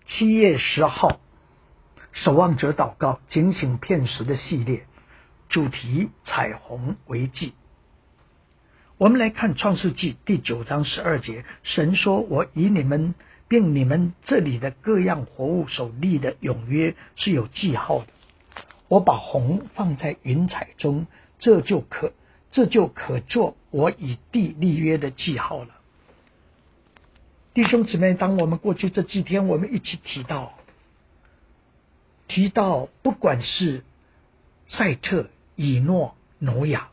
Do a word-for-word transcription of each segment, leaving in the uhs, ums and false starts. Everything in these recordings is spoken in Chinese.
七月十号守望者祷告警醒片时的系列，主题彩虹为记。我们来看创世纪第九章十二节，神说，我以你们并你们这里的各样活物所立的永约是有记号的，我把虹放在云彩中，这就可这就可做我以地立约的记号了。弟兄姊妹，当我们过去这几天我们一起提到提到不管是赛特、以诺、挪亚，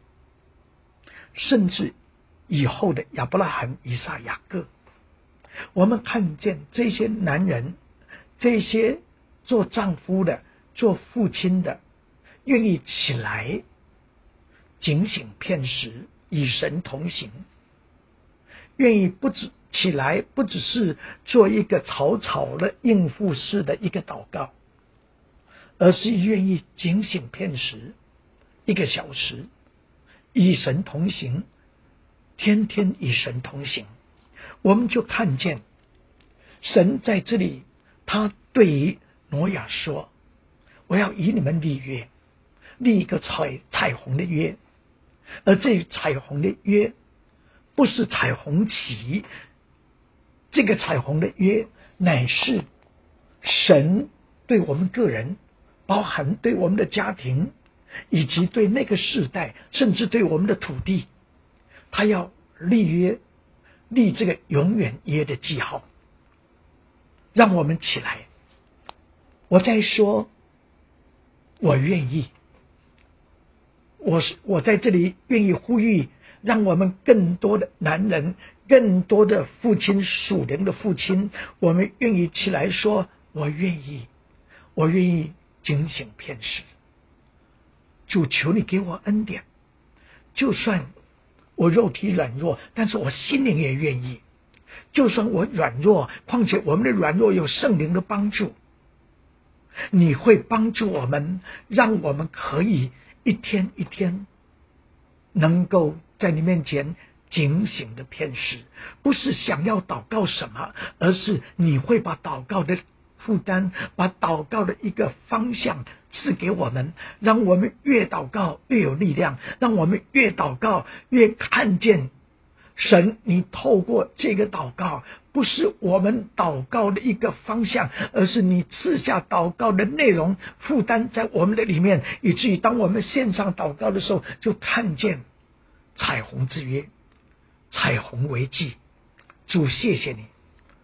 甚至以后的亚伯拉罕、以撒、雅各，我们看见这些男人，这些做丈夫的、做父亲的，愿意起来警醒片时，与神同行，愿意不止起来不只是做一个草草的应付式的一个祷告，而是愿意警醒片时一个小时，与神同行，天天与神同行。我们就看见神在这里，他对于挪亚说，我要与你们立约，立一个彩彩虹的约，而这彩虹的约不是彩虹旗，这个彩虹的约乃是神对我们个人，包含对我们的家庭，以及对那个世代，甚至对我们的土地，他要立约，立这个永远约的记号。让我们起来，我在说我愿意，我是我在这里愿意呼吁，让我们更多的男人，更多的父亲，属灵的父亲，我们愿意起来说，我愿意，我愿意警醒片时。主，求你给我恩典，就算我肉体软弱，但是我心灵也愿意。就算我软弱，况且我们的软弱有圣灵的帮助，你会帮助我们，让我们可以一天一天能够在你面前警醒的片时，不是想要祷告什么，而是你会把祷告的负担，把祷告的一个方向赐给我们，让我们越祷告越有力量，让我们越祷告越看见神，你透过这个祷告，不是我们祷告的一个方向，而是你赐下祷告的内容负担在我们的里面，以至于当我们线上祷告的时候，就看见彩虹之约，彩虹为记。主，谢谢你，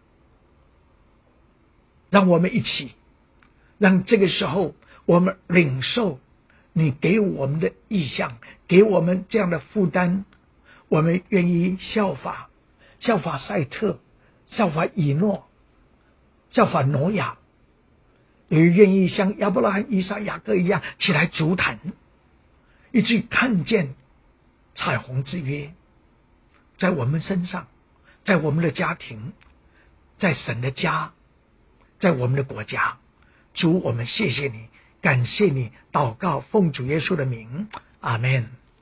让我们一起，让这个时候我们领受你给我们的意向，给我们这样的负担，我们愿意效法效法赛特，效法以诺，效法挪亚，也愿意像亚伯拉罕、以撒、雅各一样起来足坛，以至于看见彩虹之约在我们身上，在我们的家庭，在神的家，在我们的国家。主，我们谢谢你，感谢你，祷告奉主耶稣的名，阿们。